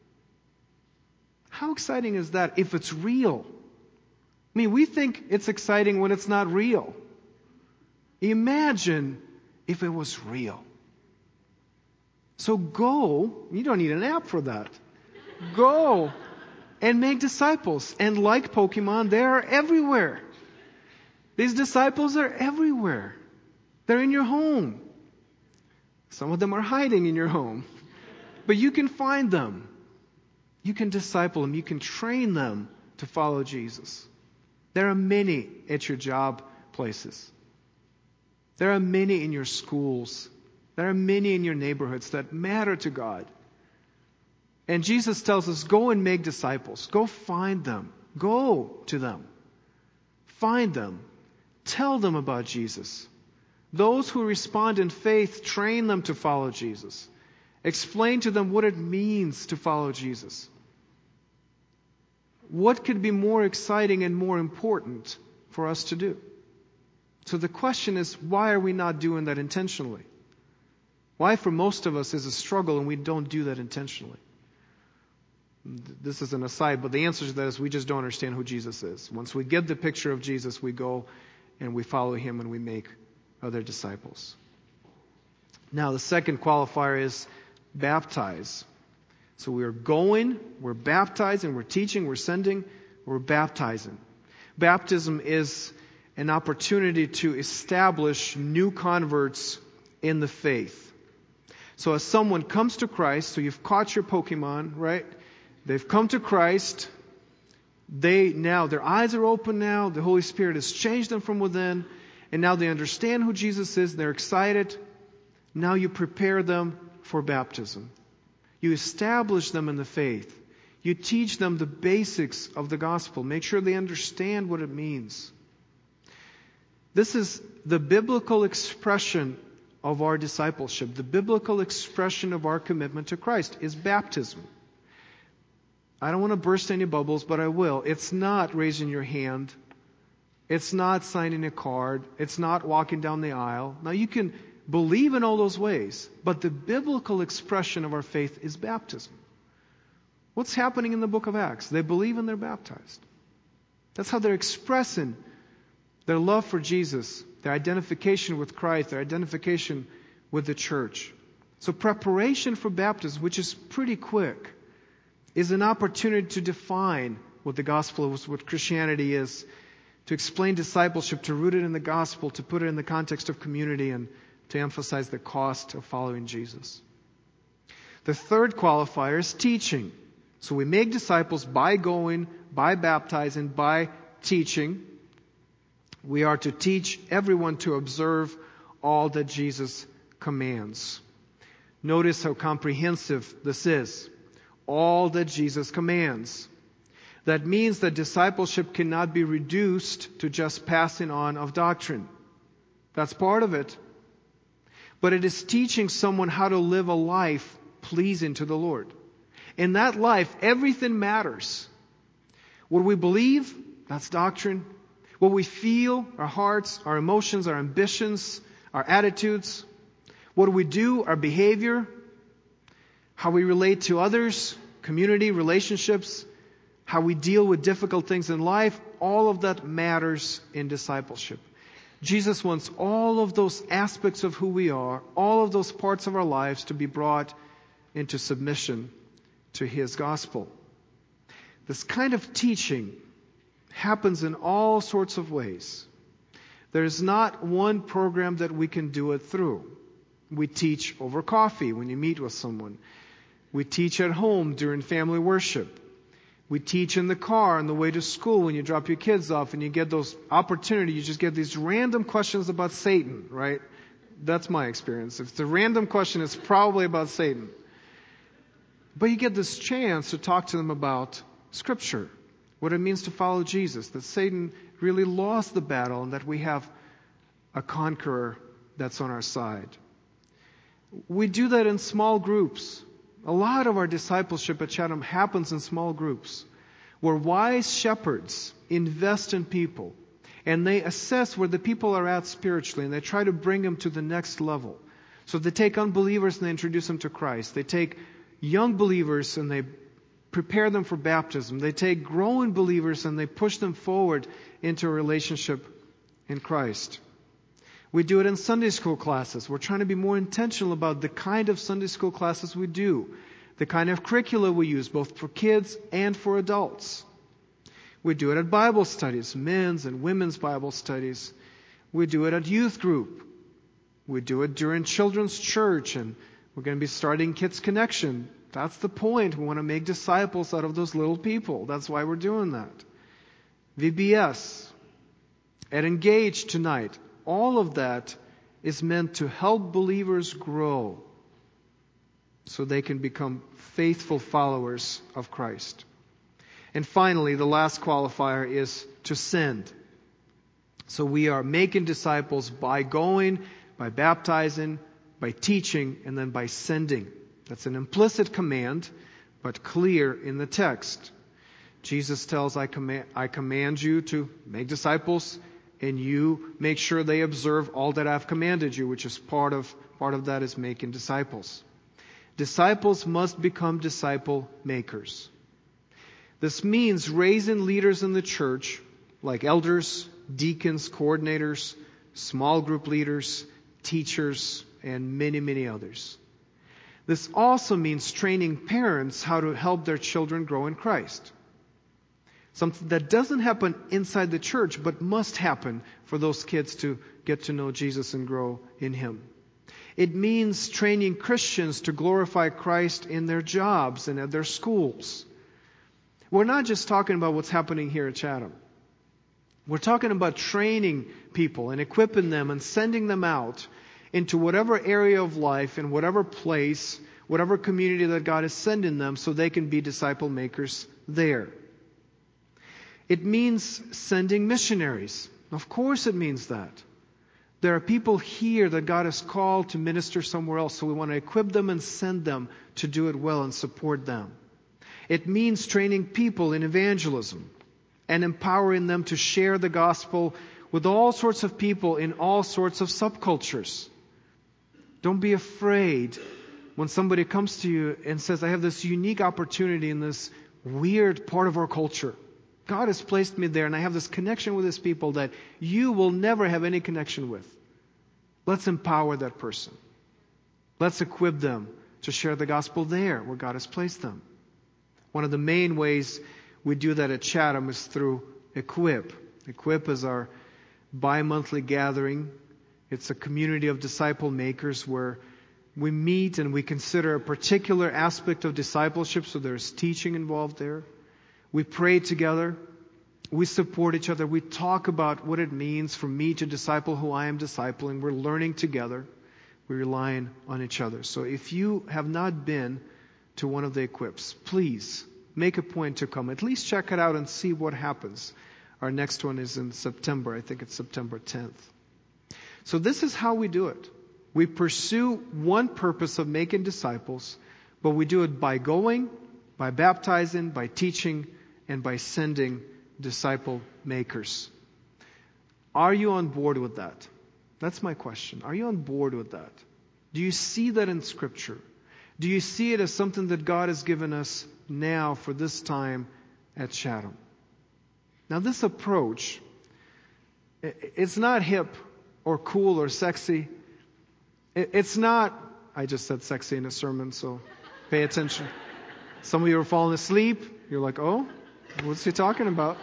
How exciting is that if it's real? I mean, we think it's exciting when it's not real. Imagine if it was real. So go, you don't need an app for that. Go and make disciples. And like Pokemon, they are everywhere. These disciples are everywhere. They're in your home. Some of them are hiding in your home. But you can find them. You can disciple them. You can train them to follow Jesus. There are many at your job places. There are many in your schools. There are many in your neighborhoods that matter to God. And Jesus tells us, go and make disciples. Go find them. Go to them. Find them. Tell them about Jesus. Those who respond in faith, train them to follow Jesus. Explain to them what it means to follow Jesus. What could be more exciting and more important for us to do? So the question is, why are we not doing that intentionally? Why for most of us is a struggle and we don't do that intentionally? This is an aside, but the answer to that is we just don't understand who Jesus is. Once we get the picture of Jesus, we go and we follow Him and we make other disciples. Now the second qualifier is baptize. So we're going, we're baptizing, we're teaching, we're sending, we're baptizing. Baptism is an opportunity to establish new converts in the faith. So as someone comes to Christ, so you've caught your Pokemon, right? They've come to Christ. Their eyes are open now. The Holy Spirit has changed them from within. And now they understand who Jesus is. They're excited. Now you prepare them for baptism. You establish them in the faith. You teach them the basics of the gospel. Make sure they understand what it means. This is the biblical expression of our discipleship. The biblical expression of our commitment to Christ is baptism. I don't want to burst any bubbles, but I will. It's not raising your hand. It's not signing a card. It's not walking down the aisle. Now you can believe in all those ways, but the biblical expression of our faith is baptism. What's happening in the book of Acts? They believe and they're baptized. That's how they're expressing their love for Jesus, their identification with Christ, their identification with the church. So preparation for baptism, which is pretty quick, is an opportunity to define what the gospel is, what Christianity is, to explain discipleship, to root it in the gospel, to put it in the context of community, and to emphasize the cost of following Jesus. The third qualifier is teaching. So we make disciples by going, by baptizing, by teaching. We are to teach everyone to observe all that Jesus commands. Notice how comprehensive this is. All that Jesus commands. That means that discipleship cannot be reduced to just passing on of doctrine. That's part of it. But it is teaching someone how to live a life pleasing to the Lord. In that life, everything matters. What we believe, that's doctrine. What we feel, our hearts, our emotions, our ambitions, our attitudes. What we do, our behavior. How we relate to others, community, relationships. How we deal with difficult things in life. All of that matters in discipleship. Jesus wants all of those aspects of who we are, all of those parts of our lives to be brought into submission to His gospel. This kind of teaching happens in all sorts of ways. There's not one program that we can do it through. We teach over coffee when you meet with someone. We teach at home during family worship. We teach in the car on the way to school when you drop your kids off and you get those opportunities. You just get these random questions about Satan, right? That's my experience. If it's a random question, it's probably about Satan. But you get this chance to talk to them about Scripture, what it means to follow Jesus, that Satan really lost the battle and that we have a conqueror that's on our side. We do that in small groups. A lot of our discipleship at Chatham happens in small groups where wise shepherds invest in people and they assess where the people are at spiritually and they try to bring them to the next level. So they take unbelievers and they introduce them to Christ. They take young believers and they prepare them for baptism. They take growing believers and they push them forward into a relationship in Christ. We do it in Sunday school classes. We're trying to be more intentional about the kind of Sunday school classes we do, the kind of curricula we use, both for kids and for adults. We do it at Bible studies, men's and women's Bible studies. We do it at youth group. We do it during children's church, and we're going to be starting Kids Connection. That's the point. We want to make disciples out of those little people. That's why we're doing that. VBS. At Engage tonight. All of that is meant to help believers grow so they can become faithful followers of Christ. And finally, the last qualifier is to send. So we are making disciples by going, by baptizing, by teaching, and then by sending. That's an implicit command, but clear in the text. Jesus tells, I command you to make disciples, and you make sure they observe all that I've commanded you, which is part of that is making disciples. Disciples must become disciple makers. This means raising leaders in the church, like elders, deacons, coordinators, small group leaders, teachers, and many, many others. This also means training parents how to help their children grow in Christ. Something that doesn't happen inside the church, but must happen for those kids to get to know Jesus and grow in Him. It means training Christians to glorify Christ in their jobs and at their schools. We're not just talking about what's happening here at Chatham. We're talking about training people and equipping them and sending them out into whatever area of life, in whatever place, whatever community that God is sending them so they can be disciple makers there. It means sending missionaries. Of course it means that. There are people here that God has called to minister somewhere else, so we want to equip them and send them to do it well and support them. It means training people in evangelism and empowering them to share the gospel with all sorts of people in all sorts of subcultures. Don't be afraid when somebody comes to you and says, I have this unique opportunity in this weird part of our culture. God has placed me there and I have this connection with His people that you will never have any connection with. Let's empower that person. Let's equip them to share the gospel there where God has placed them. One of the main ways we do that at Chatham is through Equip. Equip is our bi-monthly gathering. It's a community of disciple makers where we meet and we consider a particular aspect of discipleship, so there's teaching involved there. We pray together. We support each other. We talk about what it means for me to disciple who I am discipling. We're learning together. We're relying on each other. So if you have not been to one of the Equips, please make a point to come. At least check it out and see what happens. Our next one is in September. I think it's September 10th. So this is how we do it. We pursue one purpose of making disciples, but we do it by going, by baptizing, by teaching, and by sending disciple makers. Are you on board with that? That's my question. Are you on board with that? Do you see that in Scripture? Do you see it as something that God has given us now for this time at Chatham? Now this approach, it's not hip or cool or sexy. It's not, I just said sexy in a sermon, so pay attention. Some of you are falling asleep. You're like, oh, what's he talking about?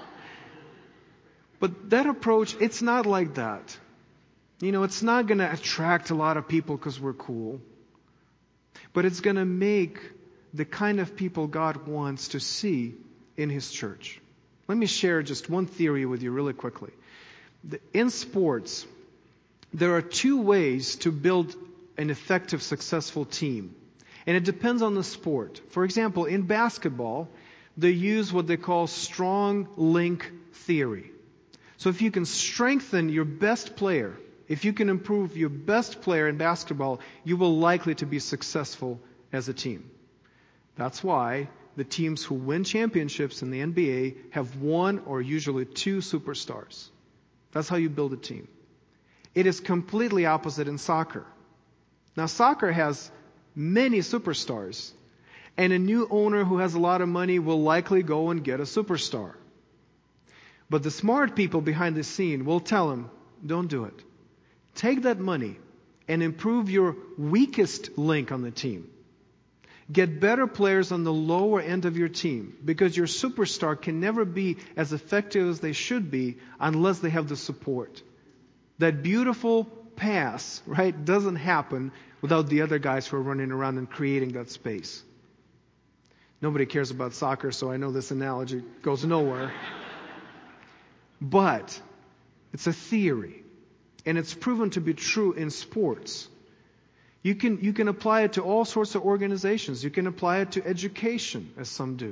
But that approach, it's not like that. You know, it's not going to attract a lot of people because we're cool. But it's going to make the kind of people God wants to see in His church. Let me share just one theory with you really quickly. In sports, there are two ways to build an effective, successful team. And it depends on the sport. For example, in basketball, they use what they call strong link theory. So if you can strengthen your best player, if you can improve your best player in basketball, you will likely to be successful as a team. That's why the teams who win championships in the NBA have one or usually two superstars. That's how you build a team. It is completely opposite in soccer. Now, soccer has many superstars, and a new owner who has a lot of money will likely go and get a superstar. But the smart people behind the scene will tell him, don't do it. Take that money and improve your weakest link on the team. Get better players on the lower end of your team, because your superstar can never be as effective as they should be unless they have the support. That beautiful pass, right, doesn't happen without the other guys who are running around and creating that space. Nobody cares about soccer, so I know this analogy goes nowhere. But it's a theory, and it's proven to be true in sports. You can apply it to all sorts of organizations. You can apply it to education, as some do.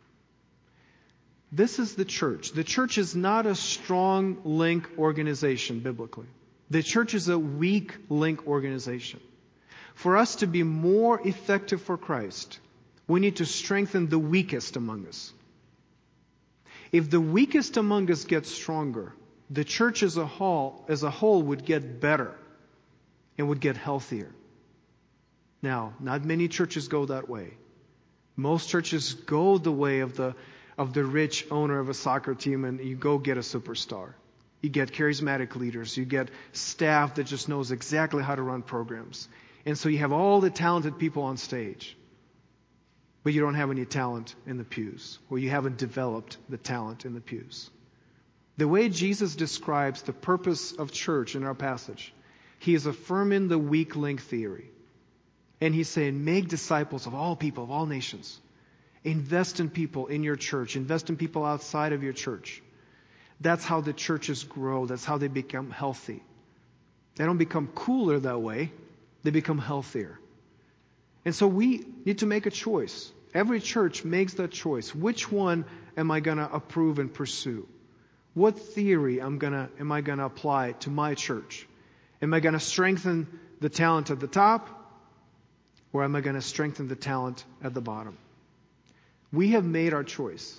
This is the church. The church is not a strong link organization biblically. The church is a weak link organization. For us to be more effective for Christ, we need to strengthen the weakest among us. If the weakest among us gets stronger, the church as a whole would get better and would get healthier. Now, not many churches go that way. Most churches go the way of the rich owner of a soccer team, and you go get a superstar. You get charismatic leaders. You get staff that just knows exactly how to run programs. And so you have all the talented people on stage. But you don't have any talent in the pews, or you haven't developed the talent in the pews. The way Jesus describes the purpose of church in our passage, He is affirming the weak link theory. And He's saying, make disciples of all people, of all nations. Invest in people in your church. Invest in people outside of your church. That's how the churches grow. That's how they become healthy. They don't become cooler that way. They become healthier. And so we need to make a choice. Every church makes that choice. Which one am I going to approve and pursue? What theory am I going to apply to my church? Am I going to strengthen the talent at the top, or am I going to strengthen the talent at the bottom? We have made our choice.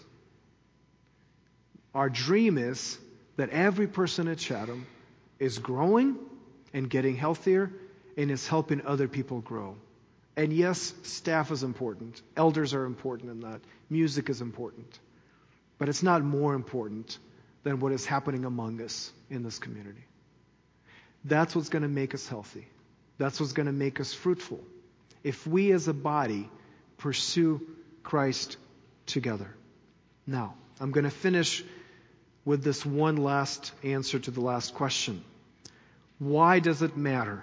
Our dream is that every person at Chatham is growing and getting healthier and is helping other people grow. And yes, staff is important. Elders are important in that. Music is important. But it's not more important than what is happening among us in this community. That's what's going to make us healthy. That's what's going to make us fruitful. If we as a body pursue Christ together. Now, I'm going to finish with this one last answer to the last question. Why does it matter?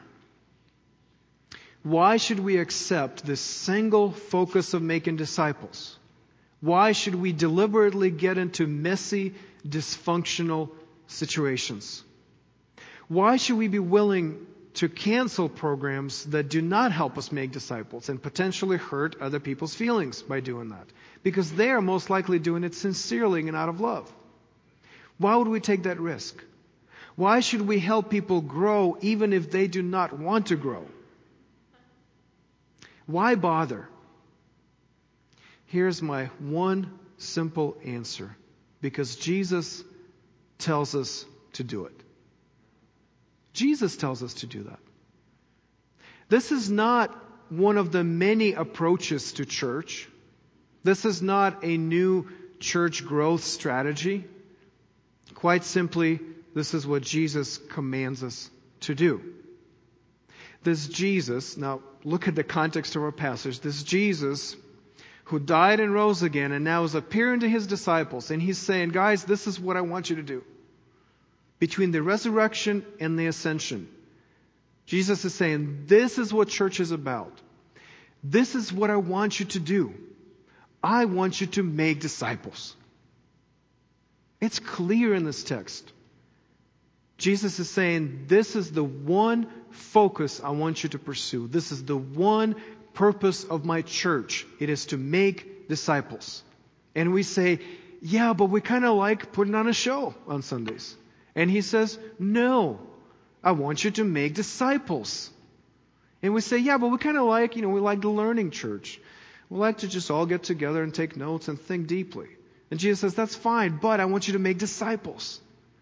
Why should we accept this single focus of making disciples? Why should we deliberately get into messy, dysfunctional situations? Why should we be willing to cancel programs that do not help us make disciples and potentially hurt other people's feelings by doing that, because they are most likely doing it sincerely and out of love. Why would we take that risk? Why should we help people grow even if they do not want to grow? Why bother? Here's my one simple answer. Because Jesus tells us to do it. Jesus tells us to do that. This is not one of the many approaches to church. This is not a new church growth strategy. Quite simply, this is what Jesus commands us to do. This Jesus, now look at the context of our passage, this Jesus who died and rose again and now is appearing to his disciples, and he's saying, guys, this is what I want you to do. Between the resurrection and the ascension, Jesus is saying, this is what church is about. This is what I want you to do. I want you to make disciples. It's clear in this text. Jesus is saying, this is the one focus I want you to pursue. This is the one purpose of my church. It is to make disciples. And we say, yeah, but we kind of like putting on a show on Sundays. And he says, no, I want you to make disciples. And we say, yeah, but we kind of like, we like the learning church. We like to just all get together and take notes and think deeply. And Jesus says, that's fine, but I want you to make disciples.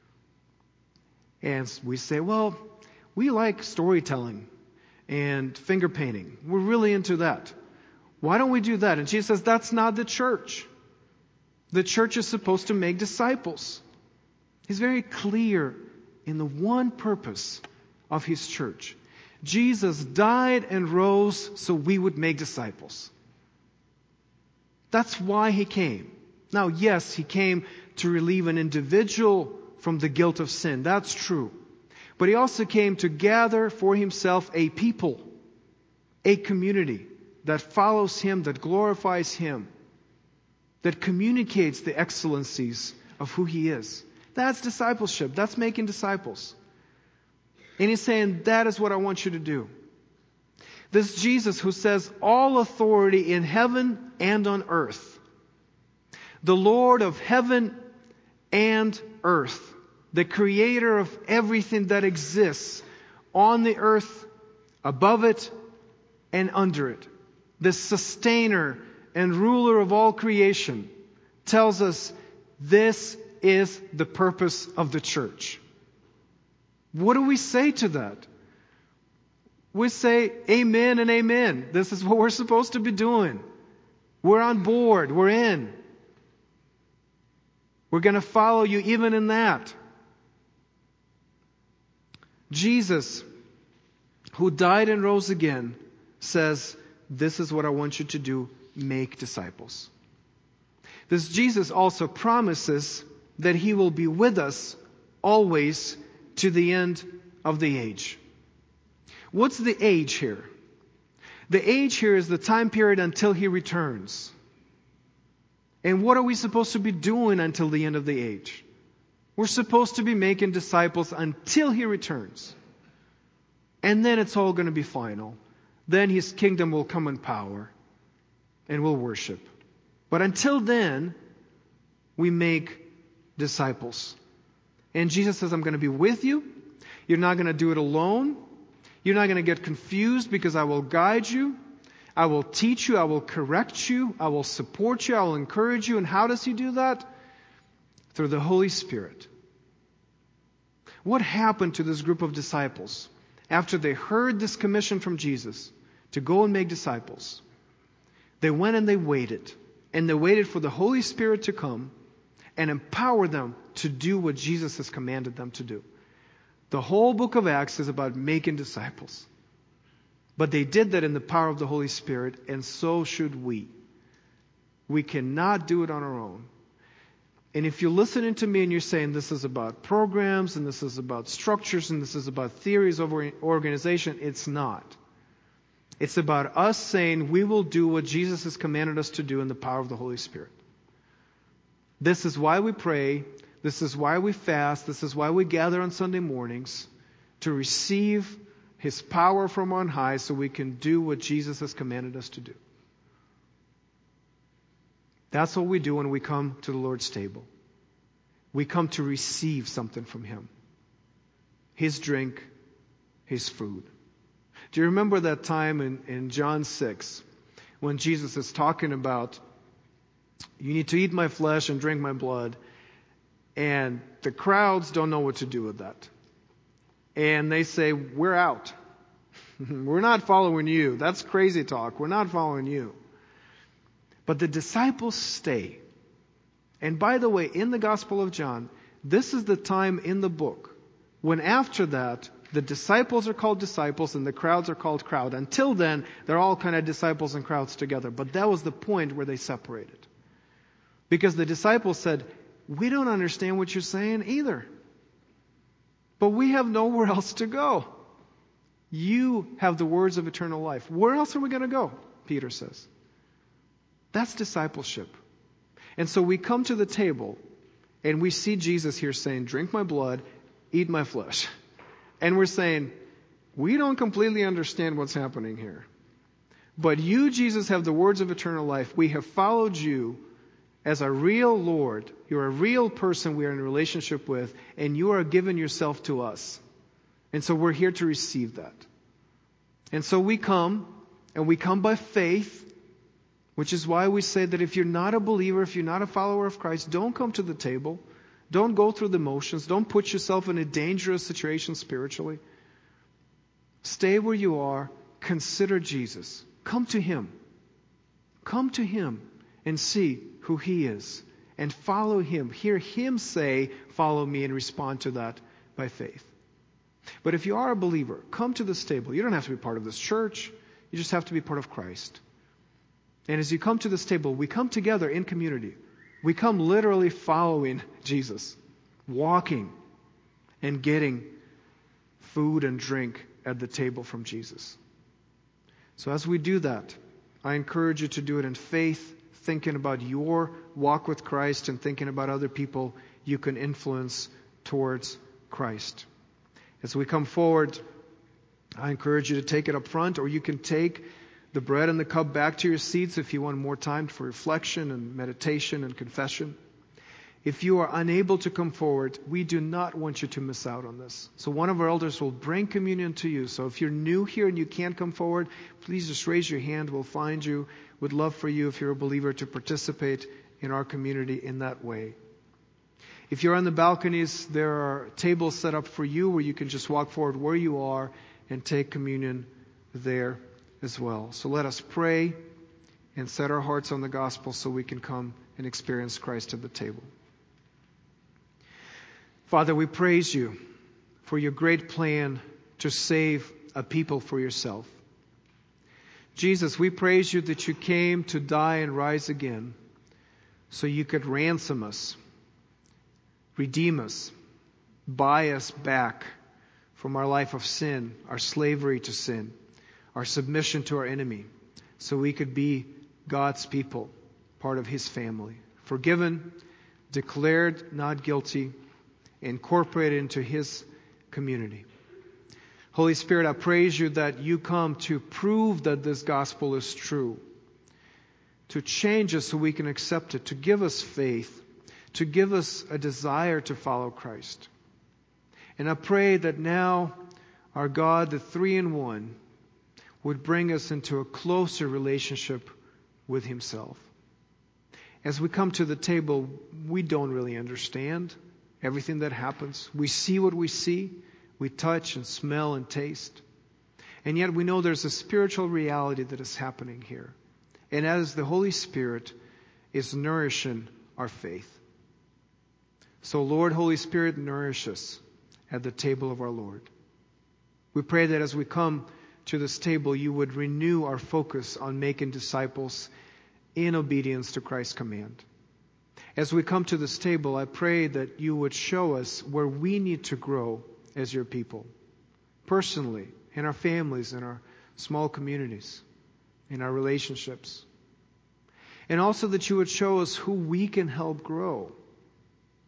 And we say, well, we like storytelling and finger painting. We're really into that. Why don't we do that? And Jesus says, that's not the church. The church is supposed to make disciples. He's very clear in the one purpose of his church. Jesus died and rose so we would make disciples. That's why he came. Now, yes, he came to relieve an individual from the guilt of sin. That's true. But he also came to gather for himself a people, a community that follows him, that glorifies him, that communicates the excellencies of who he is. That's discipleship. That's making disciples. And he's saying, that is what I want you to do. This Jesus who says, all authority in heaven and on earth, the Lord of heaven and earth, the creator of everything that exists on the earth, above it, and under it, the sustainer and ruler of all creation, tells us this is the purpose of the church. What do we say to that? We say, amen and amen. This is what we're supposed to be doing. We're on board. We're in. We're going to follow you even in that. Jesus, who died and rose again, says, this is what I want you to do, make disciples. This Jesus also promises that he will be with us always to the end of the age. What's the age here? The age here is the time period until he returns. And what are we supposed to be doing until the end of the age? We're supposed to be making disciples until he returns. And then it's all going to be final. Then his kingdom will come in power and we'll worship. But until then, we make disciples. And Jesus says, I'm going to be with you. You're not going to do it alone. You're not going to get confused because I will guide you. I will teach you. I will correct you. I will support you. I will encourage you. And how does he do that? Through the Holy Spirit. What happened to this group of disciples after they heard this commission from Jesus to go and make disciples? They went and they waited. And they waited for the Holy Spirit to come and empower them to do what Jesus has commanded them to do. The whole book of Acts is about making disciples. But they did that in the power of the Holy Spirit, and so should we. We cannot do it on our own. And if you're listening to me and you're saying this is about programs, and this is about structures, and this is about theories of organization, it's not. It's about us saying we will do what Jesus has commanded us to do in the power of the Holy Spirit. This is why we pray. This is why we fast. This is why we gather on Sunday mornings, to receive His power from on high, so we can do what Jesus has commanded us to do. That's what we do when we come to the Lord's table. We come to receive something from Him. His drink, His food. Do you remember that time in John 6 when Jesus is talking about, you need to eat my flesh and drink my blood, and the crowds don't know what to do with that. And they say, we're out. We're not following you. That's crazy talk. We're not following you. But the disciples stay. And by the way, in the Gospel of John, this is the time in the book when after that, the disciples are called disciples and the crowds are called crowd. Until then, they're all kind of disciples and crowds together. But that was the point where they separated. Because the disciples said, we don't understand what you're saying either. But we have nowhere else to go. You have the words of eternal life. Where else are we going to go? Peter says. That's discipleship. And so we come to the table and we see Jesus here saying, drink my blood, eat my flesh. And we're saying, we don't completely understand what's happening here. But you, Jesus, have the words of eternal life. We have followed you as a real Lord. You're a real person we are in a relationship with, and you are giving yourself to us. And so we're here to receive that. And so we come, and we come by faith, which is why we say that if you're not a believer, if you're not a follower of Christ, don't come to the table. Don't go through the motions. Don't put yourself in a dangerous situation spiritually. Stay where you are. Consider Jesus. Come to Him. Come to Him and see who He is. And follow Him. Hear Him say, follow me, and respond to that by faith. But if you are a believer, come to this table. You don't have to be part of this church. You just have to be part of Christ. And as you come to this table, we come together in community. We come literally following Jesus, walking and getting food and drink at the table from Jesus. So as we do that, I encourage you to do it in faith, thinking about your walk with Christ and thinking about other people you can influence towards Christ. As we come forward, I encourage you to take it up front, or you can take the bread and the cup back to your seats if you want more time for reflection and meditation and confession. If you are unable to come forward, we do not want you to miss out on this. So one of our elders will bring communion to you. So if you're new here and you can't come forward, please just raise your hand. We'll find you. We'd love for you, if you're a believer, to participate in our community in that way. If you're on the balconies, there are tables set up for you where you can just walk forward where you are and take communion there as well. So let us pray and set our hearts on the gospel so we can come and experience Christ at the table. Father, we praise you for your great plan to save a people for yourself. Jesus, we praise you that you came to die and rise again so you could ransom us, redeem us, buy us back from our life of sin, our slavery to sin, our submission to our enemy, so we could be God's people, part of His family, forgiven, declared not guilty, incorporated into His community. Holy Spirit, I praise you that you come to prove that this gospel is true, to change us so we can accept it, to give us faith, to give us a desire to follow Christ. And I pray that now our God, the three-in-one, would bring us into a closer relationship with Himself. As we come to the table, we don't really understand everything that happens. We see what we see. We touch and smell and taste. And yet we know there's a spiritual reality that is happening here. And as the Holy Spirit is nourishing our faith. So Lord, Holy Spirit, nourish us at the table of our Lord. We pray that as we come to this table, you would renew our focus on making disciples in obedience to Christ's command. As we come to this table, I pray that you would show us where we need to grow as your people, personally, in our families, in our small communities, in our relationships. And also that you would show us who we can help grow.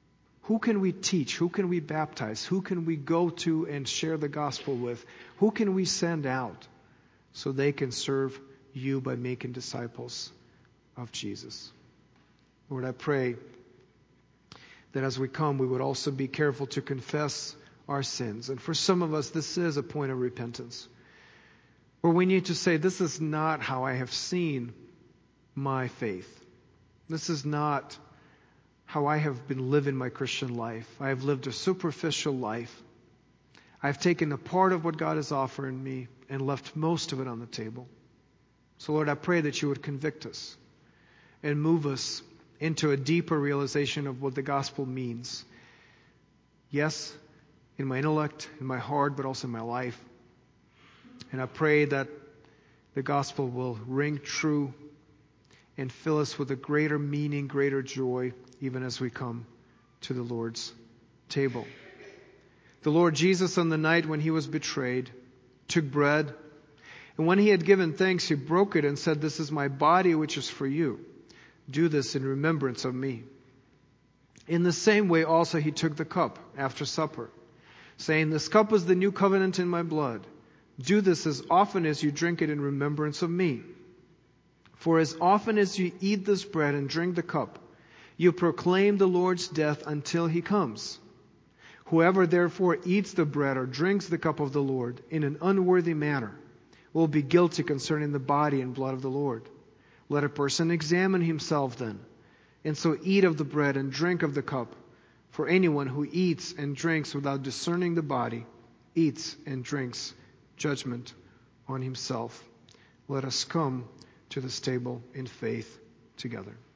Who can we teach? Who can we baptize? Who can we go to and share the gospel with? Who can we send out so they can serve you by making disciples of Jesus? Lord, I pray that as we come, we would also be careful to confess our sins. And for some of us, this is a point of repentance, where we need to say, this is not how I have seen my faith. This is not how I have been living my Christian life. I have lived a superficial life. I've taken a part of what God is offering me and left most of it on the table. So Lord, I pray that you would convict us and move us into a deeper realization of what the gospel means. Yes, in my intellect, in my heart, but also in my life. And I pray that the gospel will ring true and fill us with a greater meaning, greater joy, even as we come to the Lord's table. The Lord Jesus, on the night when he was betrayed, took bread, and when he had given thanks, he broke it and said, "This is my body, which is for you. Do this in remembrance of me." In the same way also he took the cup after supper, saying, "This cup is the new covenant in my blood. Do this as often as you drink it in remembrance of me. For as often as you eat this bread and drink the cup, you proclaim the Lord's death until he comes. Whoever therefore eats the bread or drinks the cup of the Lord in an unworthy manner will be guilty concerning the body and blood of the Lord. Let a person examine himself then, and so eat of the bread and drink of the cup. For anyone who eats and drinks without discerning the body eats and drinks judgment on himself." Let us come to this table in faith together.